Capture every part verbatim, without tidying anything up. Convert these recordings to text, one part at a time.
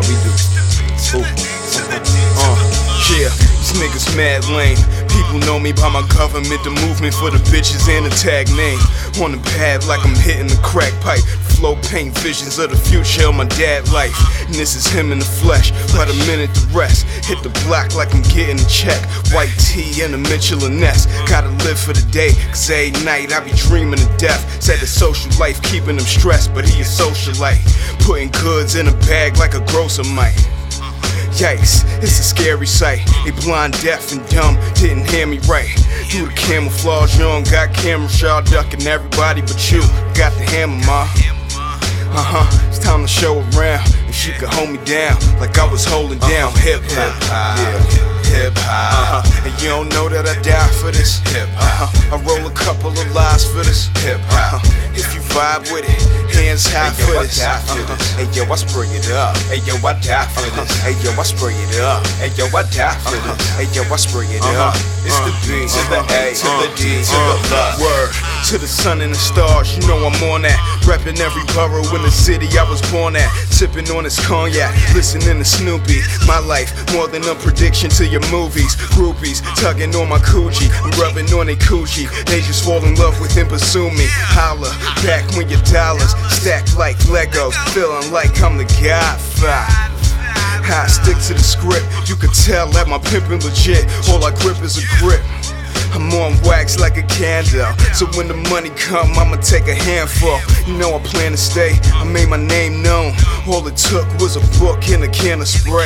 we do. Ooh. Uh, yeah, these niggas mad lame. People know me by my government, the movement for the bitches and the tag name. On the pad like I'm hitting the crack pipe. Flow paint visions of the future of my dad life. And this is him in the flesh, but a minute to rest. Hit the block like I'm getting a check. White tee and a Mitchell and Ness. Gotta live for the day, cause every night I be dreaming of death. Said the social life keeping him stressed, but he a socialite. Putting goods in a bag like a grocer might. Yikes, it's a scary sight. They blind, deaf, and dumb, didn't hear me right. Through the camouflage, you don't got camera shot ducking everybody but you. Got the hammer, ma. Uh-huh, it's time to show around. And she could hold me down like I was holding down hip hop. Yeah, hip hop. Uh-huh. And you don't know that I die for this. Hip hop. Uh-huh. I roll a couple of lies for this. Hip hop. Uh-huh. If you vibe with it, hands high hey, for this. Uh-huh. Hey yo, I spray it up. Hey yo, I die for uh-huh. this. Hey yo, I spray it up. Hey yo, I die for uh-huh. this. Hey yo, I spray it uh-huh. up. It's uh-huh. the B to the A to the D to the love. Word to the sun and the stars, you know I'm on that. Reppin' every borough in the city I was born at. Sippin' on this cognac, listening to Snoopy. My life, more than a prediction to your movies. Groupies, tugging on my coochie. I'm rubbing on they coochie. They just fall in love with and pursue me. Holla, back when your dollars stacked like Legos. Feeling like I'm the Godfather. I stick to the script, you can tell that my pimpin' legit. All I grip is a grip. I'm on wax like a candle, so when the money come, I'ma take a handful. You know I plan to stay, I made my name known. All it took was a book and a can of spray.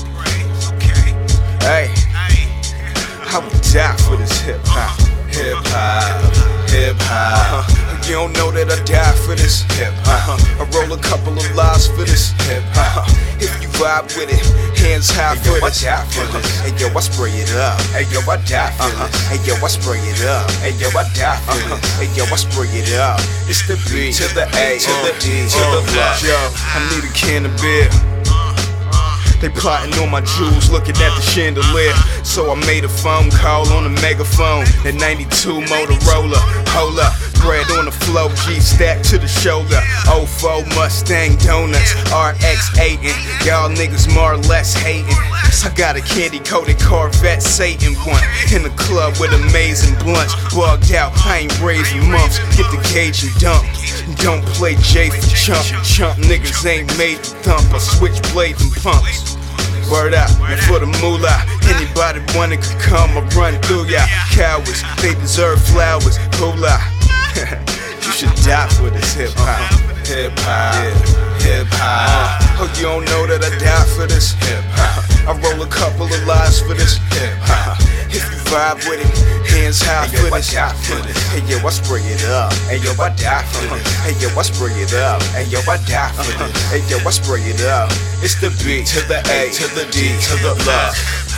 Hey, I would die for this hip hop. Hip hop, hip hop. Uh-huh. You don't know that I die for this. Hip hop. Uh-huh. I roll a couple of lies for this. Hip hop. Uh-huh. If you vibe with it, hands high hey, for yo, this. I die for this. Hey yo, I spray it up. Hey yo, I die for uh-huh. this. Hey yo, I spray it up. Hey yo, I die for uh-huh. this. Hey yo, I spray it up. It's the B to the A to the D to the love. Yo, I need a can of beer. They plotting on my jewels, looking at the chandelier. So I made a phone call on the megaphone. That ninety-two Motorola, hold up. Bread on the flow, G stacked to the shoulder. oh four Mustang Donuts, R X eightin'. Y'all niggas more or less hating. I got a candy coated Corvette Satan one. In the club with amazing blunts. Bugged out, I ain't raising months. Get the cage and dump. Don't play J for chump. Chump niggas ain't made to thump. I switch blades and pumps. Word out, and for the moolah, anybody wanna could come, I run through ya. Cowards, they deserve flowers, hula. You should die for this hip hop. Hip hop, yeah, hip hop. Oh, you don't know that I die for this hip hop. I roll a couple of lies for this hip hop. If you vibe with it, hands high hey, yo, for this. I die for this. Hey yo, I spray it up. Hey yo, I die for this. Hey yo, I spray it up. Hey yo, I die for this. Hey yo, I spray it up. It's the B to the A to the D to the love.